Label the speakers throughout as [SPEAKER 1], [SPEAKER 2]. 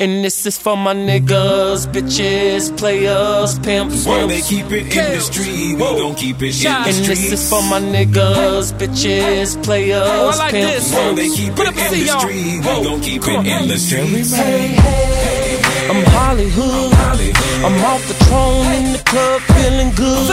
[SPEAKER 1] And this is for my niggas, bitches, players, pimps.
[SPEAKER 2] While they keep it in the street, we gon' keep it in the streets.
[SPEAKER 1] And this is for my niggas, bitches, players, pimps.
[SPEAKER 2] While they keep it in the street, we gon' keep it in the streets.
[SPEAKER 1] I'm Hollywood. I'm off the throne in the club, feeling good.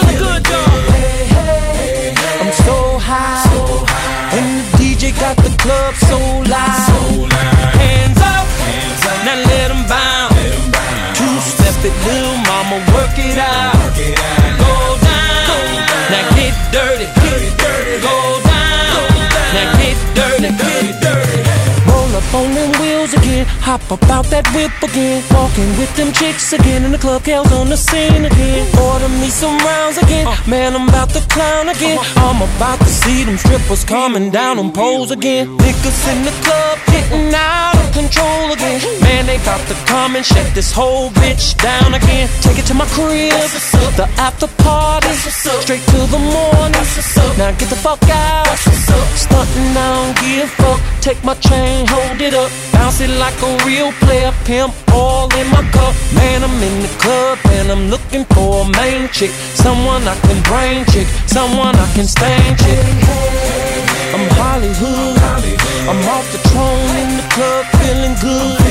[SPEAKER 1] I'm so high, and the DJ got the club so loud. Hands up, now let them bounce. Two-step it, little mama, work it out. Go down, now get dirty. Go down, now get dirty. Roll up on them wheels again, hop about that whip again. Walking with them chicks again, in the club, Kel's on the scene again. Order me some rounds again, man, I'm about to clown again. I'm about to see them strippers coming down on poles again. Niggas in the club getting out of control again. Man, they about to come and shut this whole bitch down again. Take it to my crib, the after party, straight to the morning. Now get the fuck out, stuntin', I don't give a fuck. Take my chain, hold it up, bounce it like a real player, pimp all in my cup. Man, I'm in the club and I'm looking for a main chick, someone I can brain chick, someone I can stain chick. I'm Hollywood, I'm off the throne in the club, feeling good.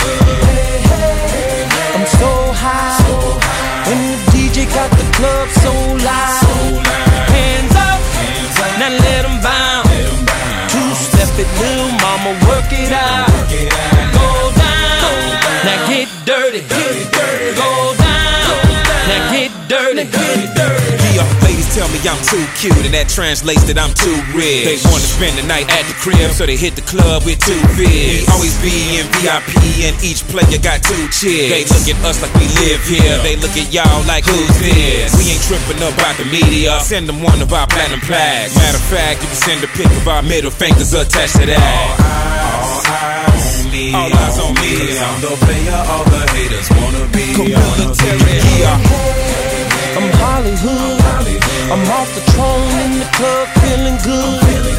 [SPEAKER 1] I'm so high, and the DJ got the club so loud. Hands up, now let them bounce. Two-step it, little mama, work it out. Go down, now get dirty. Go down, now get dirty.
[SPEAKER 2] Ladies tell me I'm too cute, and that translates that I'm too rich. They wanna spend the night at the crib, so they hit the club with two bids. Always be in VIP, and each player got two chicks. They look at us like we live here, they look at y'all like who's this? We ain't tripping about the media, send them one of our platinum plaques. Matter of fact, you can send a pic of our middle fingers attached to that. All eyes on me, all eyes on me. I'm the player all the haters wanna be.
[SPEAKER 1] I'm Hollywood, I'm off the throne in the club, feeling good.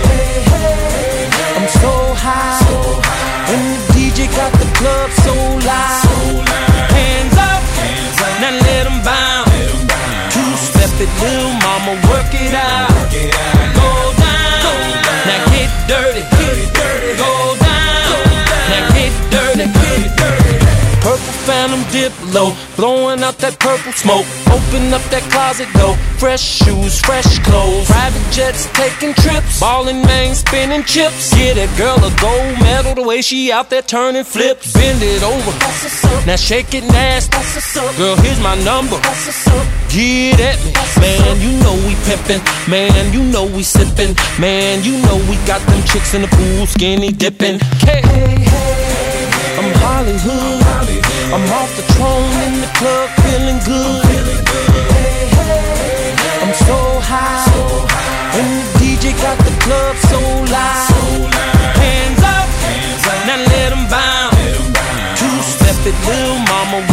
[SPEAKER 1] I'm so high, and the DJ got the club so loud. Hands up, now let them bounce. Two-step it, little mama, work it out. Go down, now get dirty. Go down, now get dirty. Purple Phantom Diplo, blowing out that purple smoke. Open up that closet door, fresh shoes, fresh clothes. Private jets taking trips, ballin' man spinning chips. Get that girl a gold medal the way she out there turning flips. Bend it over, now shake it nasty. Girl, here's my number, get at me. Man, you know we pimpin', man, you know we sippin', man, you know we got them chicks in the pool skinny dippin'. I'm Hollywood, I'm off the throne in the club, feeling good. I'm so high, and the DJ got the club so loud. Hands up, now let them bounce. Two-step it, little mama,